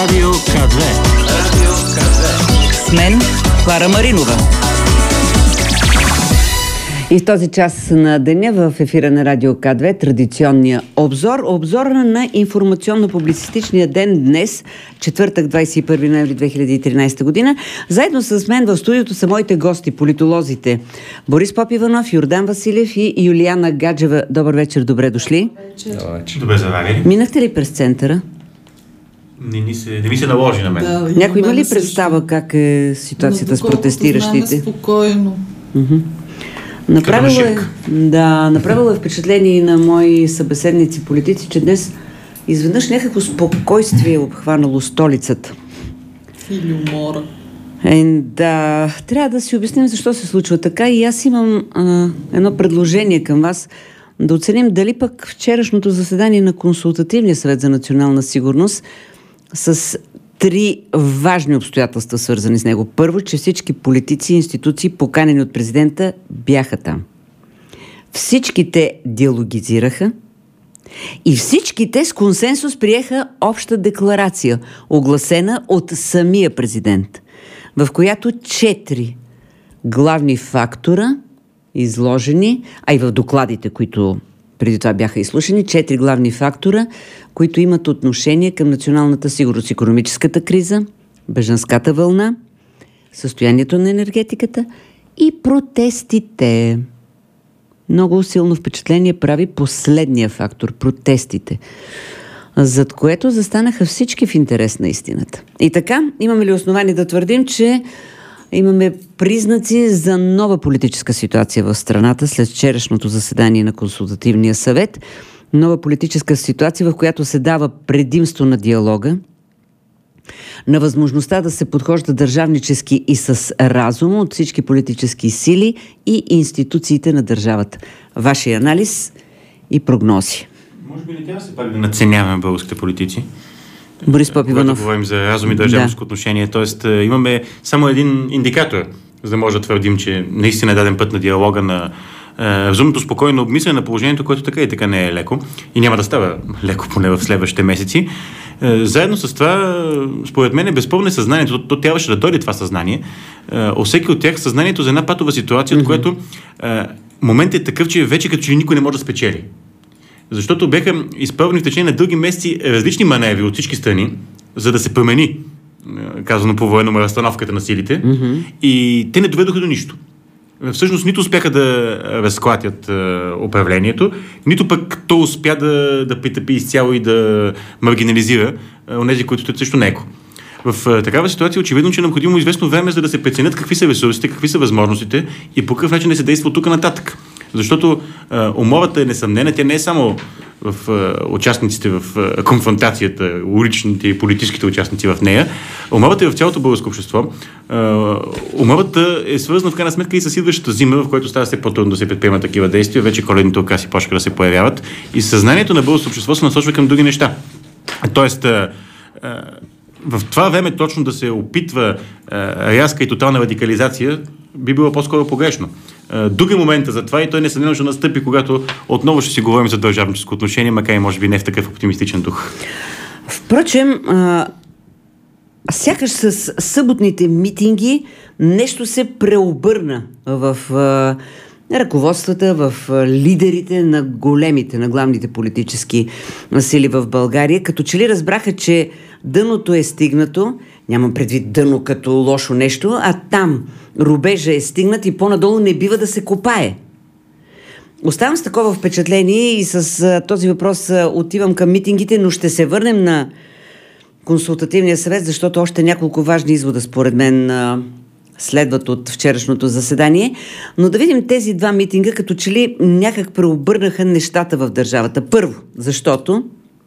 Радио К2. Радио К2. С мен Клара Маринова. И в този час на деня в ефира на Радио К2 традиционния обзор на информационно-публицистичния ден днес, четвъртък, 21 ноември 2013 година. Заедно с мен в студиото са моите гости, политолозите Борис Попиванов, Йордан Василев и Юлияна Гаджева. Добър вечер, добре дошли. Добър вечер. Добре заварили. Минахте ли през центъра? Не ми се наложи на мен. Да, някой има ли представа как е ситуацията с протестиращите? Спокойно. Направило е впечатление и на мои събеседници политици, че днес изведнъж някакво спокойствие е обхванало столицата. Или умора. Трябва да си обясним защо се случва така и аз имам едно предложение към вас да оценим дали пък вчерашното заседание на Консултативния съвет за национална сигурност с три важни обстоятелства, свързани с него. Първо, че всички политици и институции, поканени от президента, бяха там. Всички те диалогизираха и всички те с консенсус приеха обща декларация, огласена от самия президент, в която 4 главни фактора изложени, а и в докладите, които преди това бяха изслушани, 4 главни фактора, които имат отношение към националната сигурност. Икономическата криза, бежанската вълна, състоянието на енергетиката и протестите. Много силно впечатление прави последния фактор – протестите, зад което застанаха всички в интерес на истината. И така, имаме ли основание да твърдим, че имаме признаци за нова политическа ситуация в страната след вчерашното заседание на Консултативния съвет. Нова политическа ситуация, в която се дава предимство на диалога, на възможността да се подхожда държавнически и с разум от всички политически сили и институциите на държавата. Вашия анализ и прогнози. Може би не трябва се пак да надценяваме българските политици. Борис Попиванов. Когато говорим за разум и държавническо отношение, т.е. имаме само един индикатор, за да може да твърдим, че наистина е даден път на диалога, на разумното спокойно обмислене на положението, което така и така не е леко и няма да става леко поне в следващите месеци. Заедно с това, според мен, безспорно съзнанието, то трябваше да дойде това съзнание. Усеки от тях съзнанието за една патова ситуация, от което моментът е такъв, че вече като че никой не може да спечели. Защото бяха изпълнени в течение на дълги месеци различни маневри от всички страни, за да се промени, казано по военно, разстановката на силите, и те не доведоха до нищо. Всъщност нито успяха да разклатят управлението, нито пък то успя да притъпи изцяло и да маргинализира онези, които стоят също него. В такава ситуация очевидно, че е необходимо известно време, за да се преценят какви са ресурсите, какви са възможностите и по какъв начин да се действа от тук нататък. Защото умовата е несъмнена, тя не е само в участниците в конфронтацията, уличните и политическите участници в нея. Умовата е в цялото българско общество. Умовата е свързана в крайна сметка и с идващата зима, в която става все по-трудно да се предприемат такива действия. Вече коледните окраси почнаха да се появяват и съзнанието на българското общество се насочва към други неща. Тоест, в това време точно да се опитва рязка и тотална радикализация би било по-скоро погрешно. Друг е момента за това и той несъмнено ще настъпи, когато отново ще си говорим за държавническо отношение, макар и може би не в такъв оптимистичен дух. Впрочем, сякаш с съботните митинги нещо се преобърна в ръководствата, в лидерите на големите, на главните политически сили в България, като че ли разбраха, че дъното е стигнато, нямам предвид дъно като лошо нещо, а там рубежа е стигнат и по-надолу не бива да се копае. Оставам с такова впечатление и с този въпрос отивам към митингите, но ще се върнем на Консултативния съвет, защото още няколко важни извода според мен следват от вчерашното заседание. Но да видим тези два митинга, като че ли някак преобърнаха нещата в държавата. Първо, защото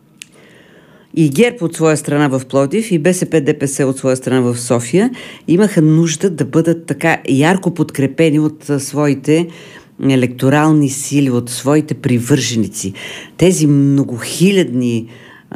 и ГЕРБ от своя страна в Пловдив, и БСП ДПС от своя страна в София имаха нужда да бъдат така ярко подкрепени от своите електорални сили, от своите привърженици. Тези многохилядни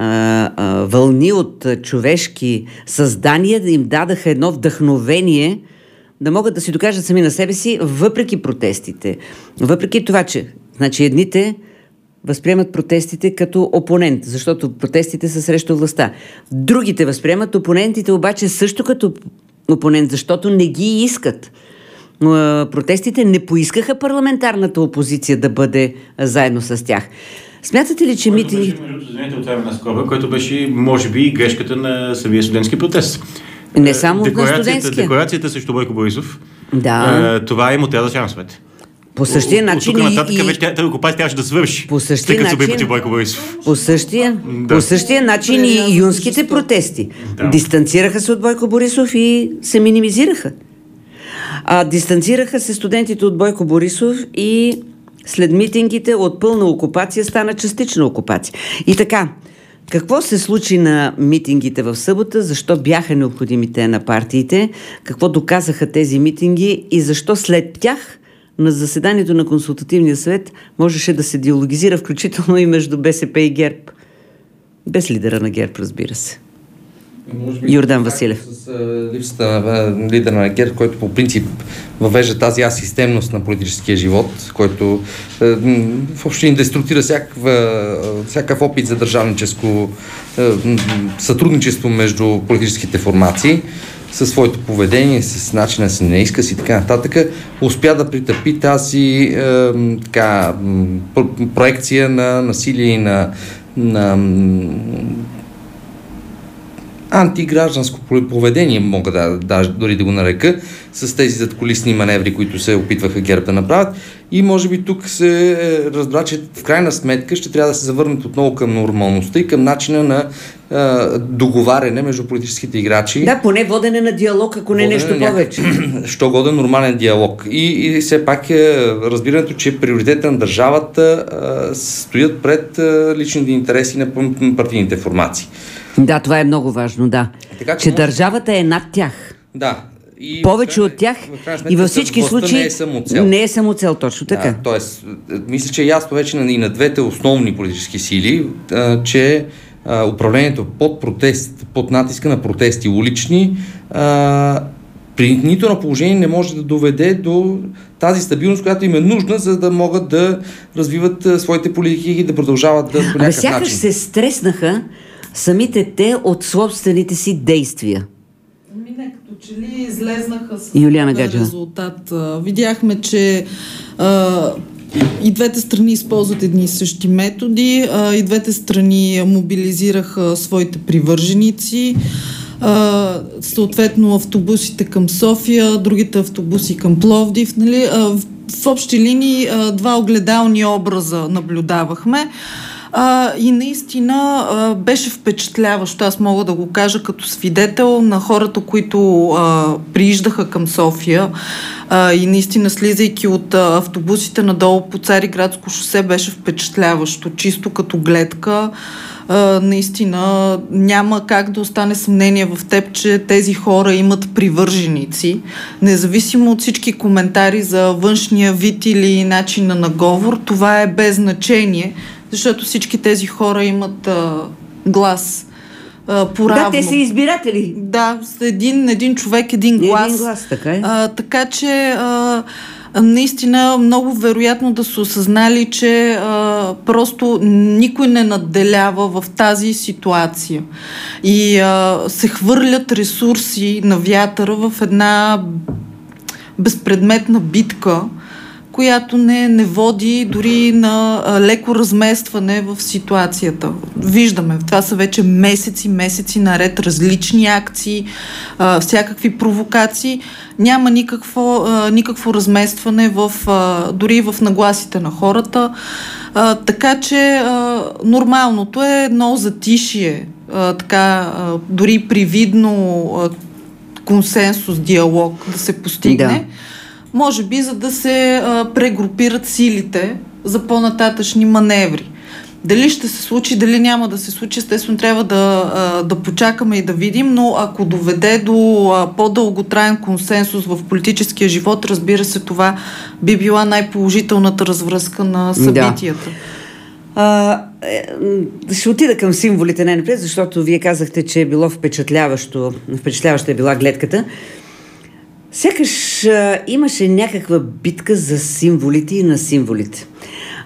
вълни от човешки създания да им дадаха едно вдъхновение да могат да си докажат сами на себе си, въпреки протестите. Въпреки това, че едните възприемат протестите като опонент, защото протестите са срещу властта. Другите възприемат опонентите обаче също като опонент, защото не ги искат. Протестите не поискаха парламентарната опозиция да бъде заедно с тях. Смятате ли, че митинги... Който беше, може би, и грешката на самия студентски протест. Не само на студентския. Декларацията срещу Бойко Борисов, да. е мотел за свет. По същия начин тук нататък вече окупация трябваше да свърши. По същия начин, Бойко Борисов. По същия начин и юнските протести. Дистанцираха се от Бойко Борисов и се минимизираха. Дистанцираха се студентите от Бойко Борисов и след митингите от пълна окупация стана частична окупация. И така, какво се случи на митингите в събота, защо бяха необходими те на партиите, какво доказаха тези митинги и защо след тях на заседанието на Консултативния съвет можеше да се диалогизира, включително и между БСП и ГЕРБ. Без лидера на ГЕРБ, разбира се. Йордан Василев. С липсата на лидера на ГЕРБ, който по принцип въвежда тази асистемност на политическия живот, който въобще ни деструктира всякакъв опит за държавническо сътрудничество между политическите формации, със своето поведение, с начина си на изказ и така нататък, успя да притъпи тази проекция на насилие и на антигражданско поведение, мога дори да го нарека, с тези задкулисни маневри, които се опитваха ГЕРБ да направят. И може би тук се разбра, че в крайна сметка ще трябва да се завърнат отново към нормалността и към начина на договаряне между политическите играчи. Да, поне водене на диалог, ако не нещо повече. Що годен нормален диалог. И все пак разбирането, че приоритетите на държавата стоят пред личните интереси на партийните формации. Да, това е много важно, да. Така, че държавата е над тях. Да. И повече от тях и във всички случаи не е самоцел, точно така. Тоест, мисля, че е ясно вече и на двете основни политически сили, че управлението под протест, под натиска на протести улични, при нито на положение не може да доведе до тази стабилност, която им е нужна, за да могат да развиват своите политики и да продължават по някакъв начин. Сякаш се стреснаха самите те от собствените си действия. Не, като че ли излезнаха с резултат. Видяхме, че и двете страни използват едни и същи методи, и двете страни мобилизираха своите привърженици, съответно автобусите към София, другите автобуси към Пловдив. Нали? В общи линии два огледални образа наблюдавахме. И наистина беше впечатляващо, аз мога да го кажа като свидетел на хората, които прииждаха към София и наистина слизайки от автобусите надолу по Цариградско шосе беше впечатляващо, чисто като гледка. Наистина няма как да остане съмнение в теб, че тези хора имат привърженици. Независимо от всички коментари за външния вид или начин на наговор, това е без значение, защото всички тези хора имат глас поравно. Да, те са избиратели. Да, един човек, един глас. Един глас, така е. Така че наистина много вероятно да са осъзнали, че просто никой не надделява в тази ситуация. И се хвърлят ресурси на вятъра в една безпредметна битка, която не води дори на леко разместване в ситуацията. Виждаме, това са вече месеци наред различни акции, всякакви провокации. Няма никакво разместване дори в нагласите на хората. Така че нормалното е едно затишие, дори привидно консенсус, диалог да се постигне. Да. Може би, за да се прегрупират силите за по-нататъчни маневри. Дали ще се случи, дали няма да се случи, естествено трябва да почакаме и да видим, но ако доведе до по-дълготраен консенсус в политическия живот, разбира се, това би била най-положителната развръзка на събитията. Ще отида към символите най-напред, защото вие казахте, че е било впечатляваща е била гледката. Сякаш имаше някаква битка за символите и на символите.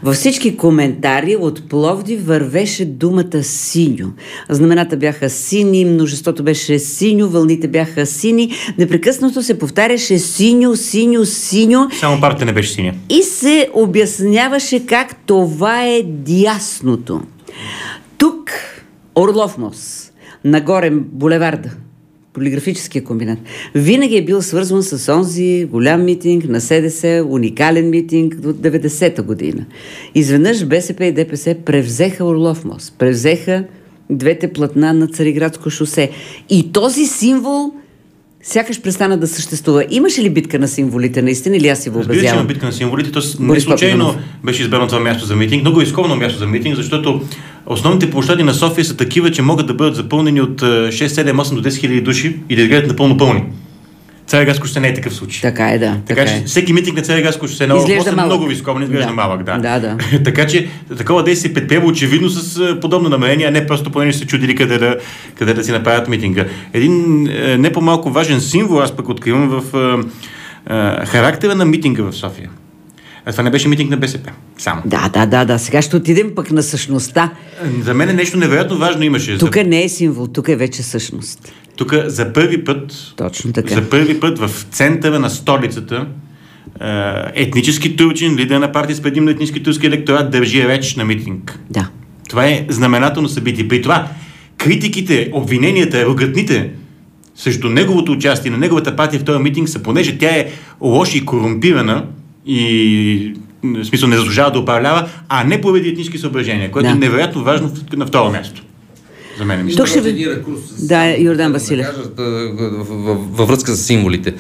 Във всички коментари от Пловдив вървеше думата синьо. Знамената бяха сини, множеството беше синьо, вълните бяха сини. Непрекъснато се повтаряше синьо, синьо, синьо. Само партията не беше синя. И се обясняваше как това е дясното. Тук Орлов мост, нагоре булеварда, полиграфическия комбинат, винаги е бил свързван с онзи голям митинг на СДС, уникален митинг от 90-та година. Изведнъж БСП и ДПС превзеха Орлов мост, превзеха двете платна на Цариградско шосе. И този символ сякаш престана да съществува. Имаше ли битка на символите наистина, или аз си въобразявам? Разбира, че има битка на символите. Не случайно беше избрано това място за митинг. Много изковано място за митинг, защото основните площади на София са такива, че могат да бъдат запълнени от 6, 7, 8 до 10 хиляди души и да изгледат напълно пълни. Цариградско шосе не е такъв случай. Така е, да. Така че всеки митинг на Цариградско шосе на Орлов е много високо, не изглежда малък. Да. Така че такова действие предприема очевидно с подобно намерение, а не просто понеже се чудили къде да си направят митинга. Един не по-малко важен символ, аз пък откривам в характера на митинга в София. А това не беше митинг на БСП. Само. Да. Сега ще отидем пък на същността. За мен нещо невероятно важно имаше. Тук не е символ, тук е вече същност. Тук за първи път, точно така. За първи път в центъра на столицата етнически турчин, лидер на партия с предимно етнически турски електорат, държи реч на митинг. Да. Това е знаменателно събитие. При това критиките, обвиненията, ругатните срещу неговото участие на неговата партия в този митинг са, понеже тя е лоша и корумпирана и в смисъл не заслужава да управлява, а не поради етнически съображения, което е невероятно важно на второ място. За мен мисля. Да, Йордан Василев. Във връзка с символите.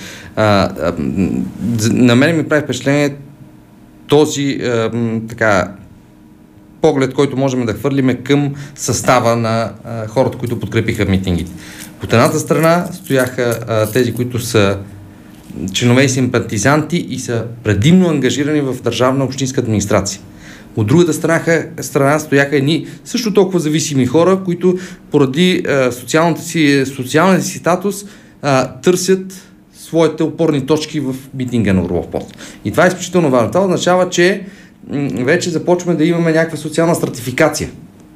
На мен ми прави впечатление този поглед, който можем да хвърлиме към състава на хората, които подкрепиха митингите. От едната страна стояха тези, които са членове и симпатизанти и са предимно ангажирани в държавна общинска администрация. От другата страна стояха едни също толкова зависими хора, които поради социалния си статус търсят своите опорни точки в митинга на Орлов мост. И това е изключително важно. Това означава, че вече започваме да имаме някаква социална стратификация.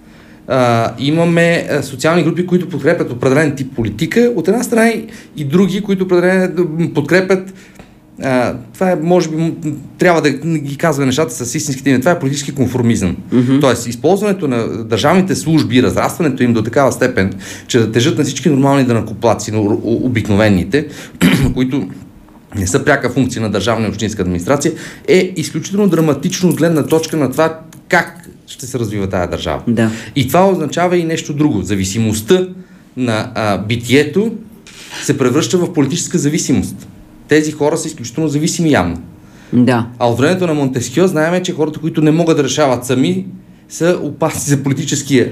Имаме социални групи, които подкрепят определен тип политика, от една страна и други, които подкрепят това е, може би, трябва да ги казва нещата с истинските име. Това е политически конформизъм. Тоест, използването на държавните служби, разрастването им до такава степен, че да тежат на всички нормални данъкоплатци, на обикновените, които не са пряка функция на държавна и общинска администрация, е изключително драматично от гледна точка на това как ще се развива тая държава. Да. И това означава и нещо друго. Зависимостта на битието се превръща в политическа зависимост. Тези хора са изключително зависими явно. Да. А от времето на Монтескьо знаем, че хората, които не могат да решават сами, са опасни за политическия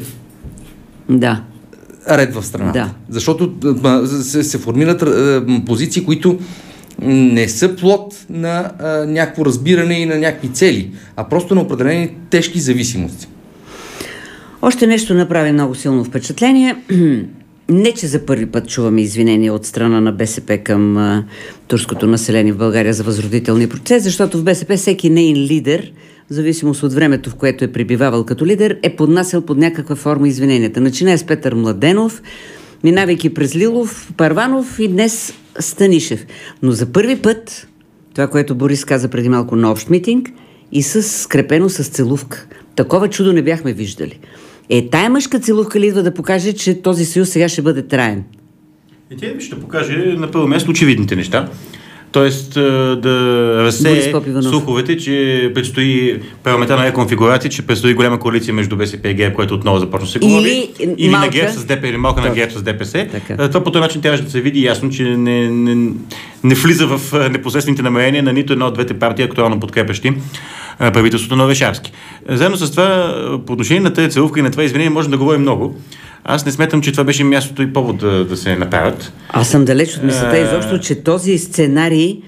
ред в страната. Да. Защото се формират позиции, които не са плод на някакво разбиране и на някакви цели, а просто на определени тежки зависимости. Още нещо направи много силно впечатление. Не, че за първи път чуваме извинения от страна на БСП към турското население в България за възродителния процес, защото в БСП всеки неин лидер, в зависимост от времето, в което е пребивавал като лидер, е поднасял под някаква форма извиненията. Начиная с Петър Младенов, минавайки през Лилов, Първанов и днес Станишев. Но за първи път, това, което Борис каза преди малко на общ митинг, и скрепено с целувка. Такова чудо не бяхме виждали. Тая мъжка целувка ли идва да покаже, че този съюз сега ще бъде траен? Тя ще покаже на първо място очевидните неща. Тоест да разсее слуховете, че предстои парламентарна реконфигурация, че предстои голяма коалиция между БСП и ГЕРБ, което отново започва да се говори. Или на ГЕРБ с ДПС, или малка на ГЕРБ с ДПС. Това по този начин трябваше да се види ясно, че не влиза в непосредствените намерения на нито една от двете партии, актуално подкрепящи правителството на Орешарски. Заедно с това, по отношение на тази целувка и на това извинение, можем да говорим много. Аз не сметам, че това беше мястото и повод да се направят. Аз съм далеч от мисълта изобщо, че този сценарий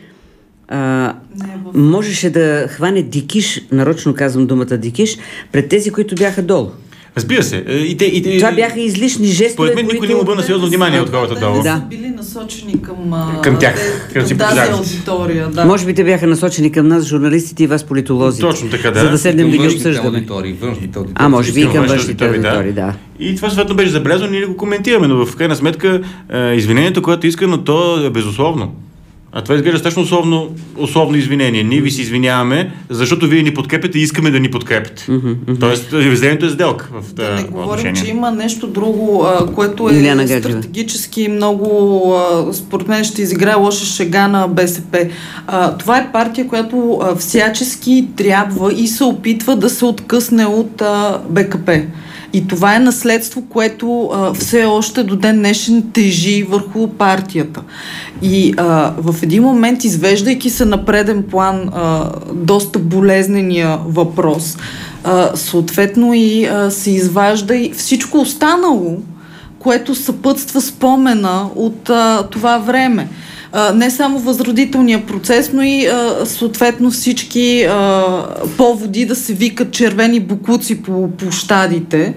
можеше да хване дикиш, нарочно казвам думата дикиш, пред тези, които бяха долу. Разбира се. Това бяха излишни жестове, според мен никой не му обърна сериозно внимание от хората долу. Да. Били насочени към тях, към тази аудитория. Да. Може би те бяха насочени към нас, журналистите и вас, политолозите. Точно така, да. За да седнем да ги обсъждаме. Външните аудитории. Може би и към външните аудитории, да. И това съответно беше забелязано, ние го коментираме, но в крайна сметка извинението, което иска, но то е безусловно. А това изглежда страшно условно извинение. Ние ви се извиняваме, защото вие ни подкрепяте и искаме да ни подкрепите. Тоест, извинението е сделка в да не говорим, отношение. че има нещо друго, което е стратегически много, според мен ще изиграе лоша шега на БСП. Това е партия, която всячески трябва и се опитва да се откъсне от БКП. И това е наследство, което все още до ден днешен тежи върху партията. И в един момент, извеждайки се на преден план доста болезнения въпрос, съответно и се изважда и всичко останало, което съпътства спомена от това време. Не само възродителния процес, но и съответно всички поводи да се викат червени боклуци по площадите,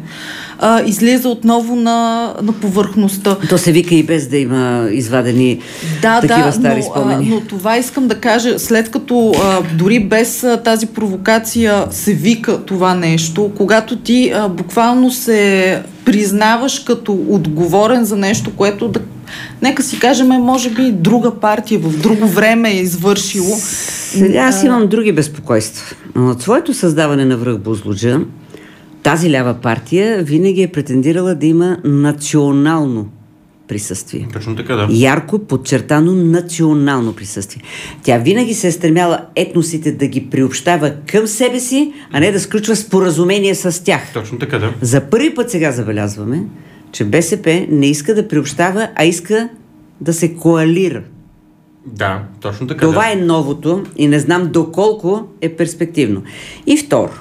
излиза отново на повърхността. То се вика и без да има извадени такива стари спомени. Но това искам да кажа, след като дори без тази провокация се вика това нещо, когато ти буквално се признаваш като отговорен за нещо, което нека си кажем, може би друга партия в друго време е извършило. Сега аз имам други безпокойства. От своето създаване на връх Бузлуджа, тази лява партия винаги е претендирала да има национално присъствие. Точно така, да. Ярко подчертано национално присъствие. Тя винаги се е стремяла етносите да ги приобщава към себе си, а не да сключва споразумение с тях. Точно така, да. За първи път сега забелязваме, че БСП не иска да приобщава, а иска да се коалира. Да, точно така. Това е новото и не знам доколко е перспективно. И второ,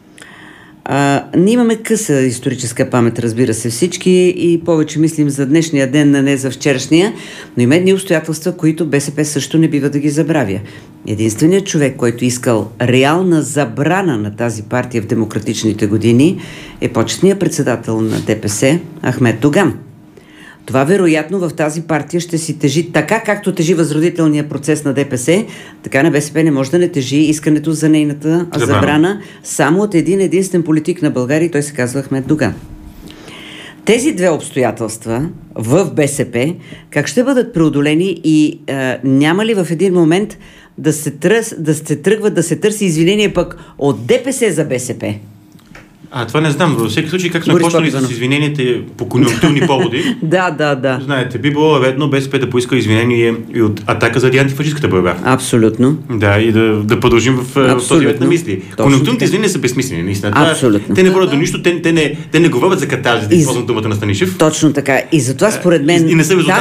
ние имаме къса историческа памет, разбира се, всички, и повече мислим за днешния ден, а не за вчерашния, но има едни обстоятелства, които БСП също не бива да ги забравя. Единственият човек, който искал реална забрана на тази партия в демократичните години, е почетният председател на ДПС Ахмед Доган. Това вероятно в тази партия ще си тежи така, както тежи възродителния процес на ДПС, така на БСП не може да не тежи искането за нейната забрана само от един единствен политик на България, той се казва Ахмед Доган. Тези две обстоятелства в БСП как ще бъдат преодолени и няма ли в един момент да се тръгва да се търси извинение пък от ДПС за БСП? Това не знам. Във всеки случай, как сме почнали с извиненията по конюнктурни поводи. Да. Знаете, би било редно БСП да поиска извинение и от Атака заради антифашистката борба. Абсолютно. Да, и да продължим в този ред на мисли. Конюнктурните извинения са безсмислени, наистина. Абсолютно. Те не водят до нищо, те не говорят за катарзис, да използвам думата на Станишев. Точно така. И затова според мен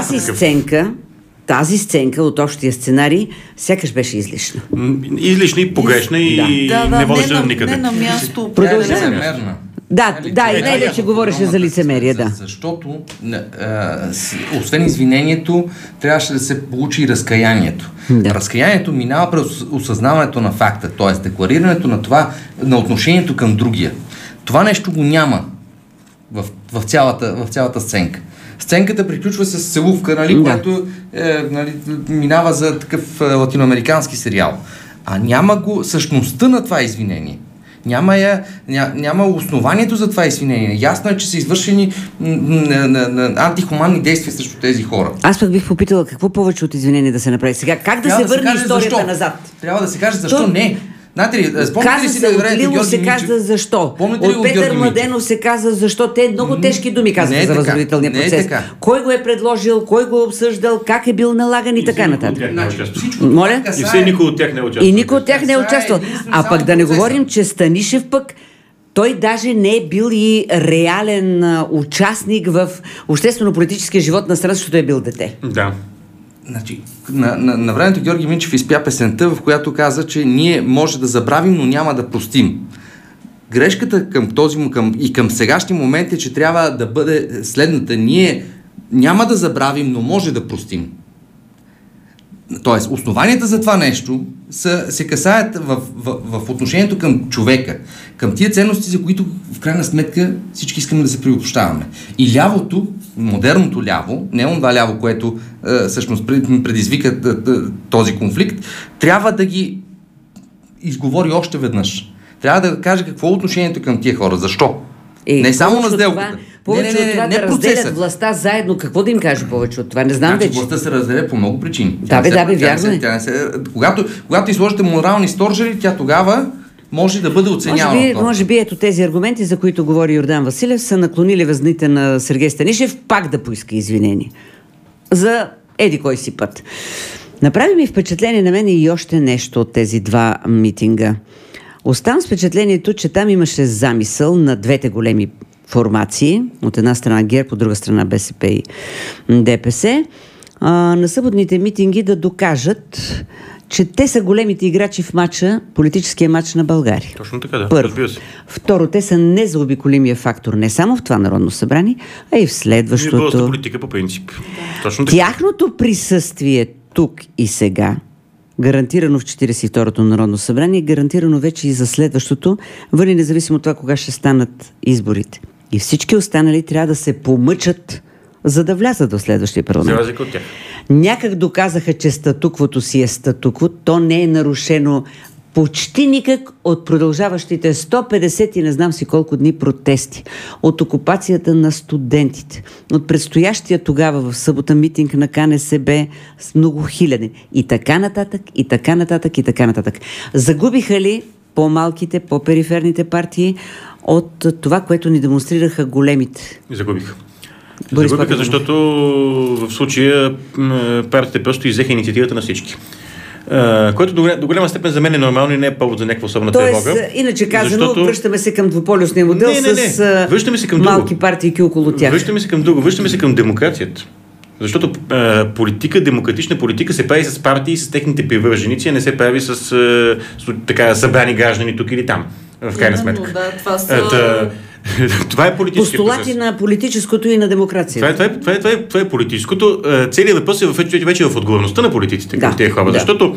тази сценка от общия сценарий сякаш беше излишна. Излишна и погрешна и не водеше до никъде. Не на място. Продължаваме. Да, и най-вече говореше за лицемерие, да. Защото освен извинението, трябваше да се получи и разкаянието. Да. Разкаянието минава през осъзнаването на факта, т.е. декларирането на това, на отношението към другия. Това нещо го няма в цялата сценка. Сценката приключва с целувка, което минава за такъв латиноамерикански сериал. А няма го същността на това извинение. Няма основанието за това извинение. Ясно е, че са извършени антихуманни действия срещу тези хора. Аз пък бих попитала какво повече от извинение да се направи. Сега, как да се върне историята назад? Трябва да се каже защо не. Каза се от Лило се каза защо. От Петър Младенов се каза защо. Те много тежки думи казаха за възродителния процес. Кой го е предложил, кой го е обсъждал, как е бил налаган и така нататък. Моля? И все никой от тях не е участвал. И никой от тях не е участвал. А пък да не говорим, че Станишев пък той даже не е бил и реален участник в обществено-политическия живот на страната, защото е бил дете. Да. Значи, на времето Георги Минчев изпя песента, в която каза, че ние може да забравим, но няма да простим. Грешката към сегашния момент е, че трябва да бъде следната. Ние няма да забравим, но може да простим. Тоест, основанията за това нещо се касаят в отношението към човека, към тия ценности, за които в крайна сметка всички искаме да се приобщаваме. И лявото, модерното ляво, не онова ляво, което всъщност предизвика този конфликт, трябва да ги изговори още веднъж. Трябва да каже какво е отношението към тия хора. Защо? Не само на сделката. Повече от това да разделят властта заедно. Какво да им каже повече от това? Не знам вече. Властта се разделя по много причини. Вярно е. Когато изложите морални стожери, тя тогава може да бъде оценявана. Може би ето тези аргументи, за които говори Йордан Василев, са наклонили везните на Сергей Станишев пак да поиска извинение. За еди кой си път. Направи ми впечатление на мен и още нещо от тези два митинга. Оставам с впечатлението, че там имаше замисъл на двете големи формации, от една страна ГЕРБ, от друга страна БСП и ДПС, на съботните митинги да докажат, че те са големите играчи в матча, политическия матч на България. Точно така, да. Първо. Второ, те са незаобиколимия фактор не само в това Народно събрание, а и в следващото. Българската политика по принцип. Точно така. Тяхното присъствие тук и сега, гарантирано в 42-то Народно събрание, гарантирано вече и за следващото, въли независимо от това кога ще станат изборите. И всички останали трябва да се помъчат, за да влязат до следващия парламент. За разлика от тях. Някак доказаха, че статуквото си е статукво. То не е нарушено почти никак от продължаващите 150 и не знам си колко дни протести, от окупацията на студентите, от предстоящия тогава в събота митинг на КНСБ с много хиляди. И така нататък, и така нататък, и така нататък. Загубиха ли по-малките, по-периферните партии от това, което ни демонстрираха големите? Загубиха. Загубиха, защото в случая партиите просто иззеха инициативата на всички. Което до голяма степен за мен е нормално и не е повод за някаква особена тревога. Тоест, иначе казано, връщаме се към двуполюсния модел с малки партии около тях. Връщаме се към друго. Връщаме се към демокрацията. Защото демократична политика се прави с партии, с техните привърженици, а не се прави с така събрани граждани тук или там. В крайна сметка. Да, това са... Това е политически постулати процес. На политическото и на демокрацията. Това е политическото. Целият въпрос е вече в отговорността на политиците към тези хора. Да. Защото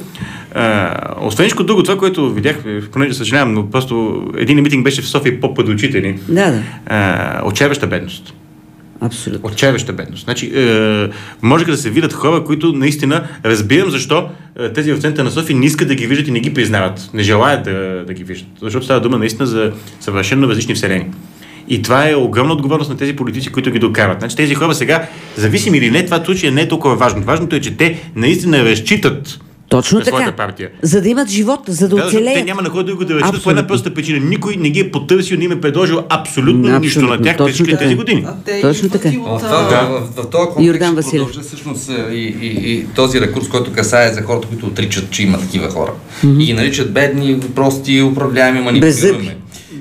освен всичко друго, това, което видях, понеже съжалявам, но просто един митинг беше в София по-подучители. Отчаяваща бедност. Абсолютно. Отчаяваща бедност. Значи, можеха да се видят хора, които наистина разбирам защо тези в центъра на София не искат да ги виждат и не ги признават. Не желаят да ги виждат. Защото става дума наистина за съвършено различни вселени. И това е огромна отговорност на тези политици, които ги докарват. Значи тези хора сега, зависими или не, това случай не е толкова важно. Важното е, че те наистина разчитат точно на своята партия. За да имат живот, за да оцелеят. Те няма на кой друго да разчитат по една проста причина. Никой не ги е потърсил, не им е предложил абсолютно нищо на тях през тези години. Точно така. В този контекст продължа всъщност и този рекурс, който касае за хората, които отричат, че има такива хора. И ги наричат бедни, прости, управляеми, манипулируеми.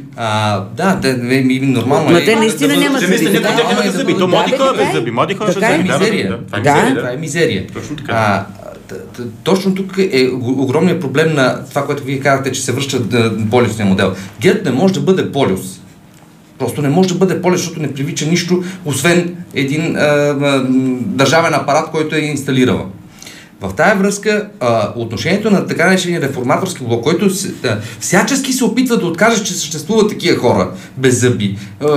Да, нормално е. Но те наистина нямат зъби. То млади хора без зъби. Млади хора това е мизерия. Това е мизерия. Точно така. Точно тук е огромният проблем на това, което вие казвате, че се връща полюсния модел. ГЕРБ не може да бъде полюс. Просто не може да бъде полюс, защото не привича нищо, освен един държавен апарат, който е инсталирал. В тая връзка отношението на така наречения реформаторски блок, който всячески се опитва да откаже, че съществуват такива хора без зъби,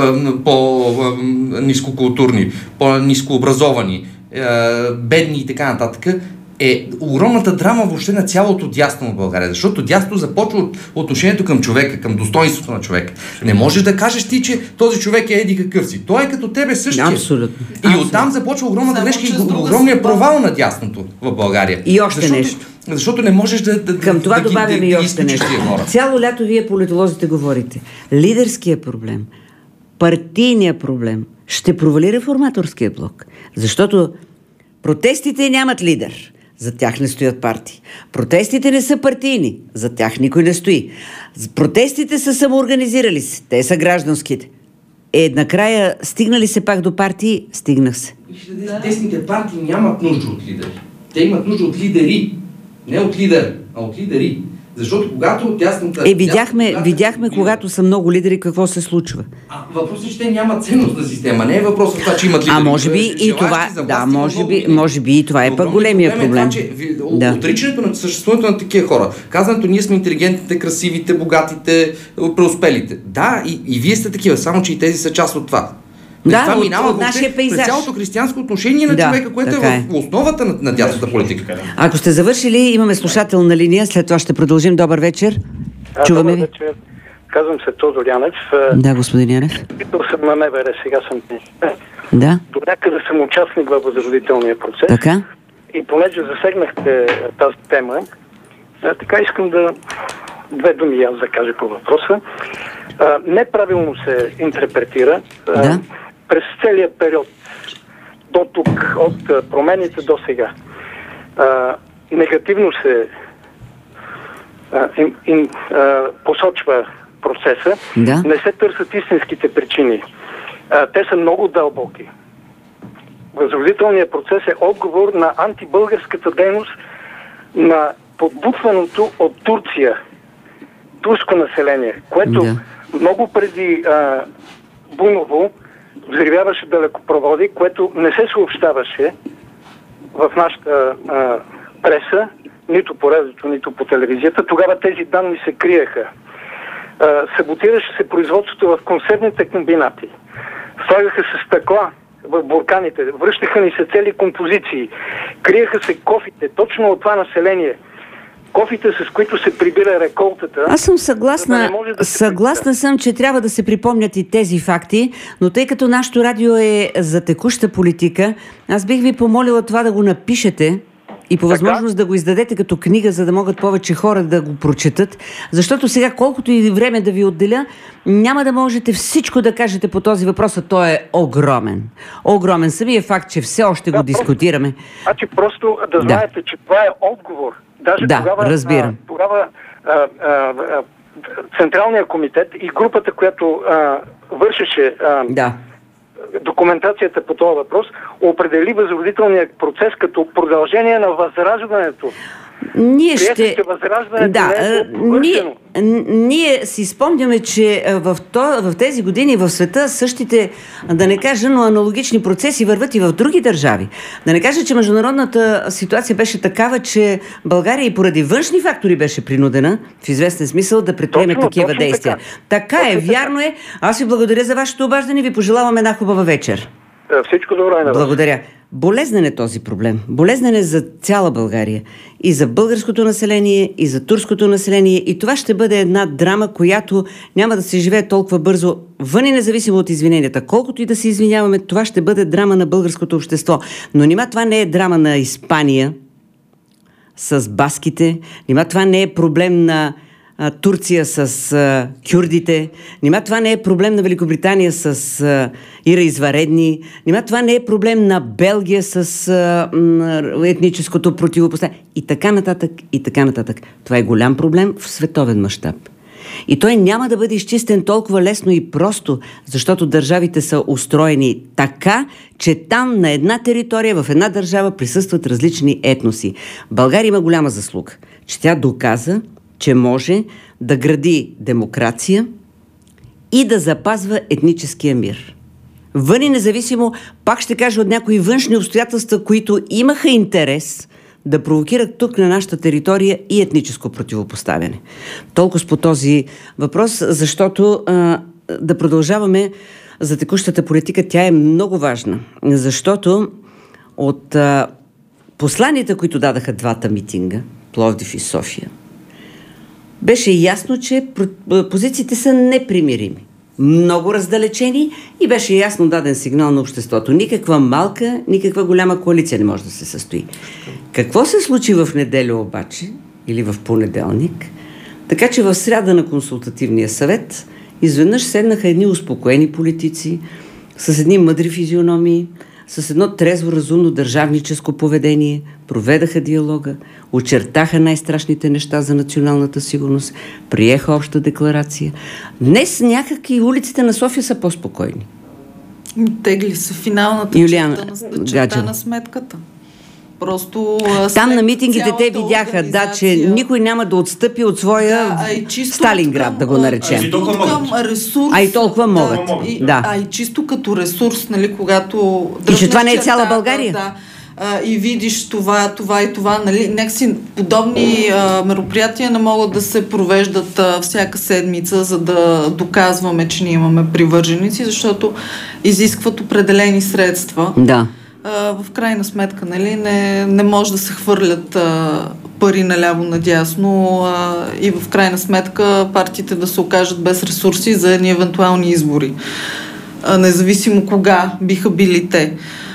по-нискокултурни, по-нискообразовани, бедни и така нататък, е огромната драма въобще на цялото дясно в България. Защото дясно започва от отношението към човека, към достоинството на човека. Не можеш да кажеш ти, че този човек е еди какъв си. Той е като тебе същия. Абсолютно. И оттам започва огромната грешка и огромния провал на дясното в България. И още нещо. Защото не можеш към това добавяме и още нещо. Цяло лято вие политолозите говорите. Лидерския проблем, партийния проблем ще провали реформаторския блок. Защото протестите нямат лидер. За тях не стоят партии. Протестите не са партийни. За тях никой не стои. Протестите са самоорганизирали се. Те са гражданските. Накрая стигнали се пак до партии, стигнах се. Десните партии нямат нужда от лидери. Те имат нужда от лидери. Не от лидер, а от лидери. Защото когато от ясната... Видяхме, когато са много лидери, какво се случва. Въпросът е, че те нямат ценностна система. Не е въпросът това, че имат лидери. Може би и това... Да, може би и това е пък големия проблем. Отричането на съществуването на такива хора. Казването, ние сме интелигентните, красивите, богатите, преуспелите. Да, и вие сте такива, само че и тези са част от това. Това минава от нашия пейзаж. През цялото християнско отношение на човека, което е в основата на дясната политика. Ако сте завършили, имаме слушател на линия, след това ще продължим. Добър вечер. Чуваме ви. Вечер. Казвам се Тодор Янев. Да, господин Янев. Питал съм на МВР, сега съм Да. До някъде съм участник във възродителния процес. Така. И понеже засегнахте тази тема, така искам две думи аз да кажа по въпроса. Неправилно се интерпретира. Да. През целия период до тук, от промените до сега, негативно се посочва процеса. Да. Не се търсят истинските причини. Те са много дълбоки. Възродителният процес е отговор на антибългарската дейност на подбутваното от Турция турско население, което много преди Буново взривяваше далекопроводи, което не се съобщаваше в нашата преса, нито по радиото, нито по телевизията. Тогава тези данни се криеха. Саботираше се производството в консервните комбинати. Слагаха се стъкла в бурканите, връщаха ни се цели композиции. Криеха се кофите, точно от това население. Кофите, с които се прибира реколтата... Аз съм съгласна съм, че трябва да се припомнят и тези факти, но тъй като нашето радио е за текуща политика, аз бих ви помолила това да го напишете и по възможност да го издадете като книга, за да могат повече хора да го прочетат, защото сега, колкото и време да ви отделя, няма да можете всичко да кажете по този въпрос, а той е огромен. Огромен. Самия факт, че все още го дискутираме. Значи просто да знаете, че това е отговор. Даже разбирам. Тогава Централният комитет и групата, която вършеше документацията по този въпрос, определи възродителния процес като продължение на възраждането. Ние си спомняме, че в тези години в света същите, да не кажа, но аналогични процеси върват и в други държави. Да не кажа, че международната ситуация беше такава, че България и поради външни фактори беше принудена, в известен смисъл, да предприеме такива действия. Така е, вярно е. Аз ви благодаря за вашето обаждане и ви пожелавам една хубава вечер. Всичко добро. Благодаря. Болезнен е този проблем. Болезнен е за цяла България. И за българското население, и за турското население. И това ще бъде една драма, която няма да се живее толкова бързо, вън и независимо от извиненията. Колкото и да се извиняваме, това ще бъде драма на българското общество. Но нима това не е драма на Испания с баските. Нима това не е проблем на Турция с кюрдите. Нима това не е проблем на Великобритания с Ира извънредни. Нима това не е проблем на Белгия с етническото противопоставяне. И така нататък, и така нататък. Това е голям проблем в световен мащаб. И той няма да бъде изчистен толкова лесно и просто, защото държавите са устроени така, че там на една територия, в една държава присъстват различни етноси. България има голяма заслуга, че тя доказа, че може да гради демокрация и да запазва етническия мир. Вън и независимо, пак ще кажа, от някои външни обстоятелства, които имаха интерес да провокират тук на нашата територия и етническо противопоставяне. Толкова по този въпрос, защото да продължаваме за текущата политика, тя е много важна, защото от посланията, които дадаха двата митинга, Пловдив и София, беше ясно, че позициите са непримирими. Много раздалечени и беше ясно даден сигнал на обществото. Никаква малка, никаква голяма коалиция не може да се състои. Какво се случи в неделя обаче, или в понеделник, така че в сряда на консултативния съвет изведнъж седнаха едни успокоени политици, с едни мъдри физиономии, с едно трезво, разумно държавническо поведение, проведаха диалога, очертаха най-страшните неща за националната сигурност, приеха обща декларация. Днес някак и улиците на София са по-спокойни. Тегли са финалната черта на сметката. Просто там на митингите те видяха, че никой няма да отстъпи от своя Сталинград, да го наречем. И толкова могат. И чисто като ресурс, нали, когато... И че това не е цяла България. И видиш това и това, нали, някакси подобни мероприятия не могат да се провеждат всяка седмица, за да доказваме, че ние имаме привърженици, защото изискват определени средства. Да. В крайна сметка, нали, не може да се хвърлят пари наляво-надясно и в крайна сметка партиите да се окажат без ресурси за едни евентуални избори. Независимо кога биха били те.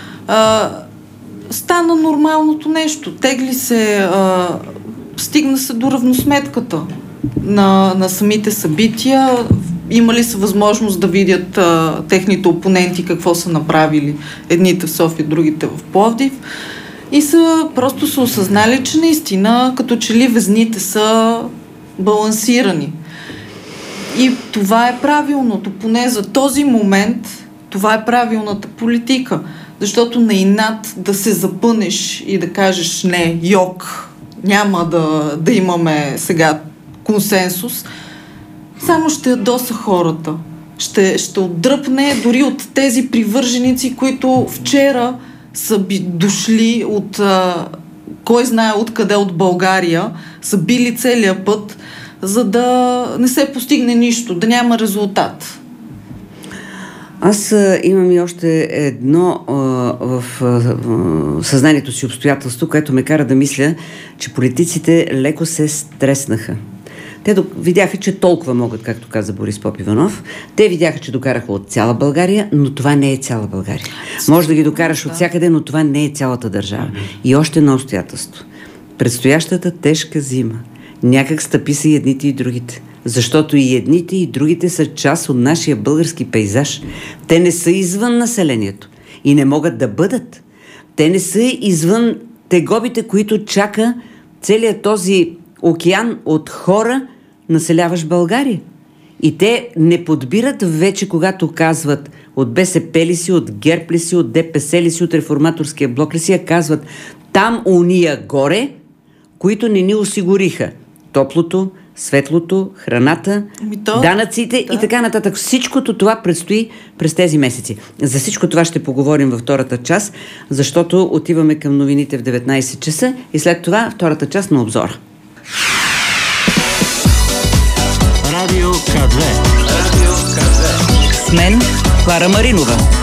Стана нормалното нещо. Тегли се, стигна се до равносметката на самите събития. Имали са възможност да видят техните опоненти какво са направили. Едните в София, другите в Пловдив. И просто са осъзнали, че наистина като че ли везните са балансирани. И това е правилното. Поне за този момент това е правилната политика. Защото на инат да се запънеш и да кажеш не, няма да имаме сега консенсус, само ще ядоса хората. Ще отдръпне дори от тези привърженици, които вчера са дошли от кой знае откъде от България, са били целия път, за да не се постигне нищо, да няма резултат. Аз имам и още едно в съзнанието си обстоятелство, което ме кара да мисля, че политиците леко се стреснаха. Те видяха, че толкова могат, както каза Борис Попиванов. Те видяха, че докараха от цяла България, но това не е цяла България. Може да ги докараш от всякъде, но това не е цялата държава. И още едно обстоятелство. Предстоящата тежка зима някак стъпи се и едните и другите. Защото и едните и другите са част от нашия български пейзаж. Те не са извън населението и не могат да бъдат. Те не са извън тегобите, които чака целият този океан от хора, населяващ България. И те не подбират вече, когато казват от БСП ли си, от ГЕРБ ли си, от ДПС ли си, от реформаторския блок ли си, казват там уния горе, които не ни осигуриха топлото, светлото, храната, данъците и така нататък. Всичкото това предстои през тези месеци. За всичко това ще поговорим във втората част, защото отиваме към новините в 19 часа и след това втората част на обзора. Радио К2. С мен Клара Маринова.